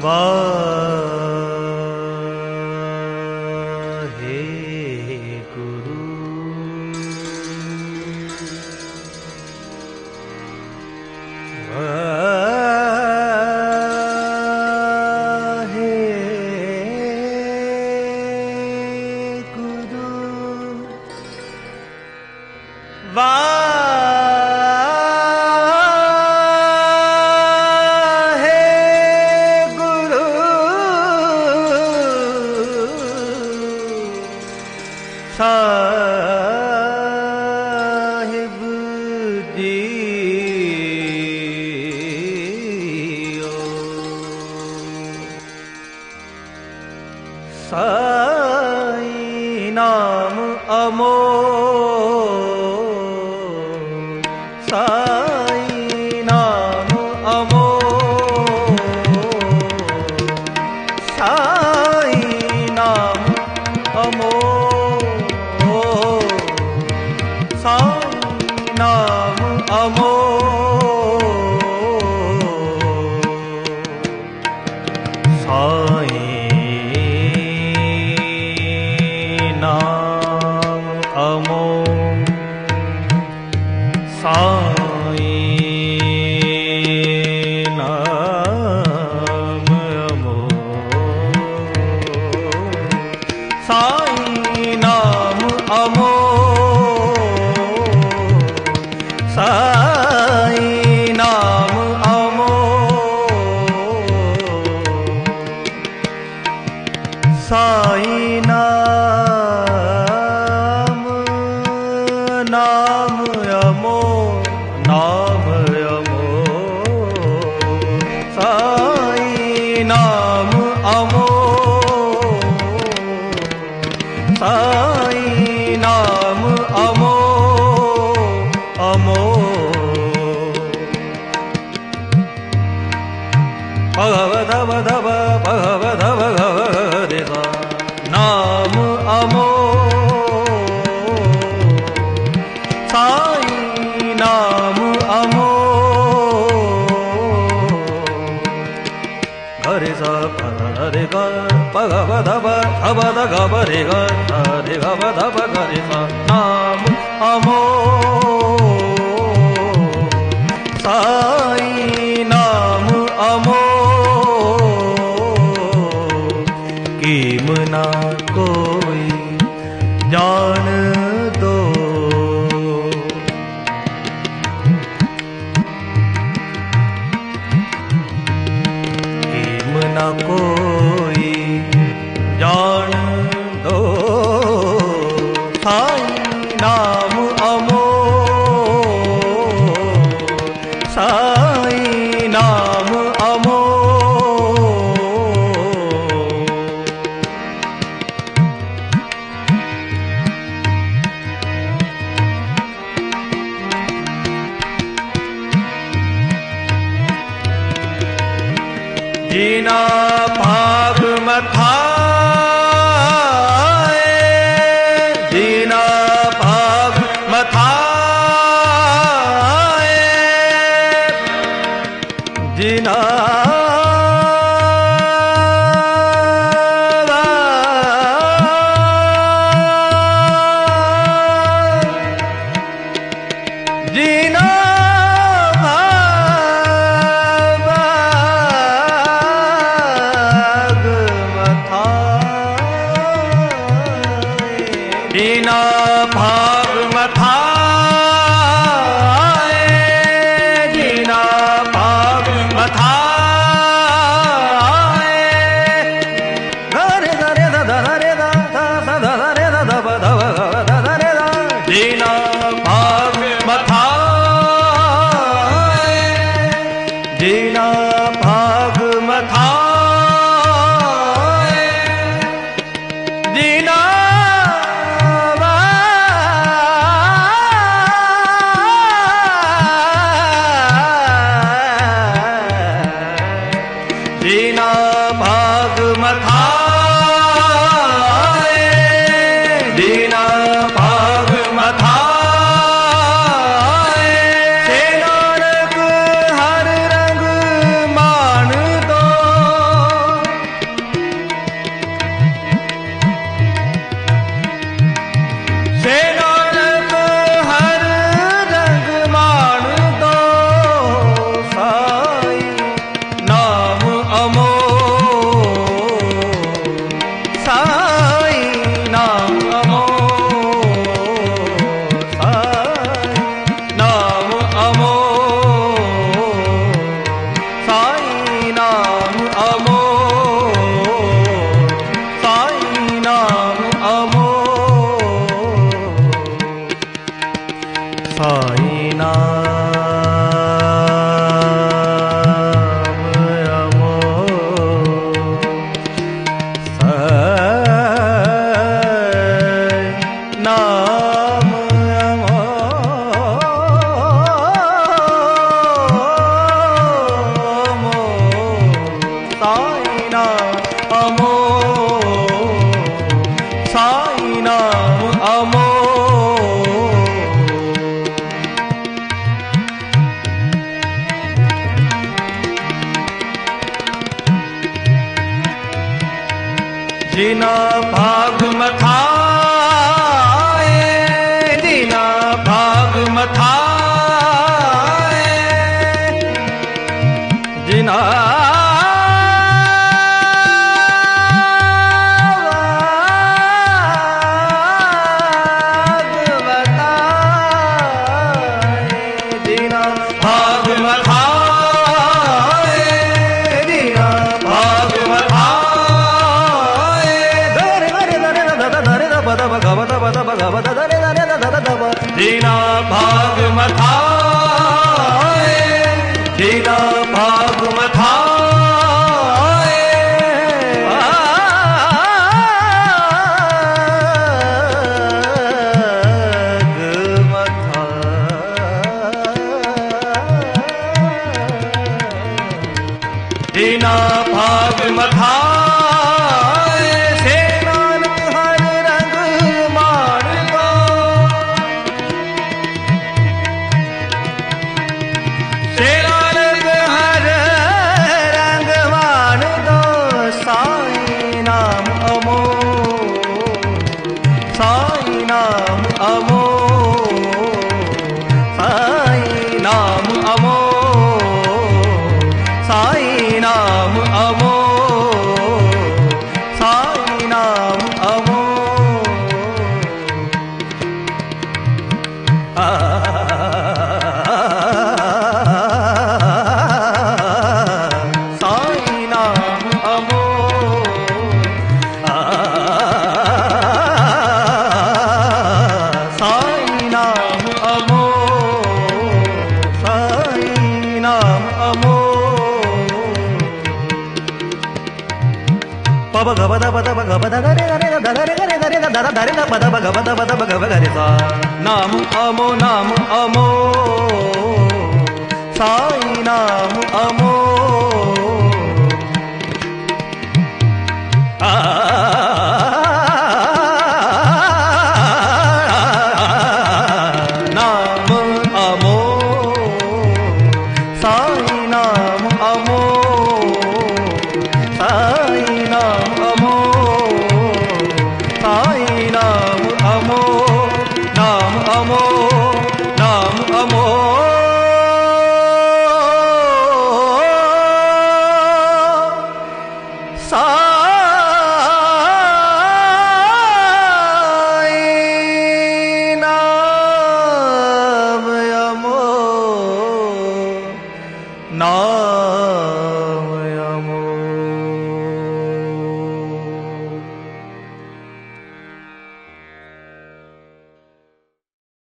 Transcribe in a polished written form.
वाहे गुरु वाहे गुरु साहिब दियो साईं नाम अमोल साईं नाम अमोल साईं नाम अमोल साईं नाम अमोल साईं नाम अमोल साईं नाम अमोल साईं नाम अमोल साईं नाम अमोल साईं नाम नाम अमोल नाम अमोल साईं नाम अमोल साईं नाम अमोल अमोल भगवत भगव भगवत भगवत नाम अमोल साईं नाम अमोल हरे सा हरे ग भगवत भगवत गबरे ग हरे गवत भगरे सा नाम अमोल साईं नाम अमोल कीम ना कोई जान दो कीम ना कोई जान दो साईं नाम अमोल साईं नाम अमोल जीना भाग मथाए जीना भाग मथाए जीना जीना जीना भाग मथाए जीना भाग मथाए रे रे दा रे दा दा रे दा दा दा रे दा जीना भाग मथाए जीना भाग मथाए जीना नाम अमो साई नाम अमो साई नाम अमो जिना भाग मथाए जिना भाग मथाए जिना भाग मथाए जिना भाग मथाए जीना भाग मथाए जीना भाग मथाए जीना भाग मथाए सेनान हर रंग मारता सेनान हर रंग मान दो साई नाम अमो साई नाम अमो साई नाम अमो साई नाम अमो साई नाम अमो साई नाम अमो साई नाम अमो साई नाम अमो पब गबदा पदा गबदा गरे गरे गरे गरे गरे दरा दरे दा पदा गबदा पदा गरे सा नाम अमो साई नाम अमो नाम अमो साई नाम अमो साई नाम अमो साई नाम अमो नाम अमो नाम अमो साई नाम अमो नाम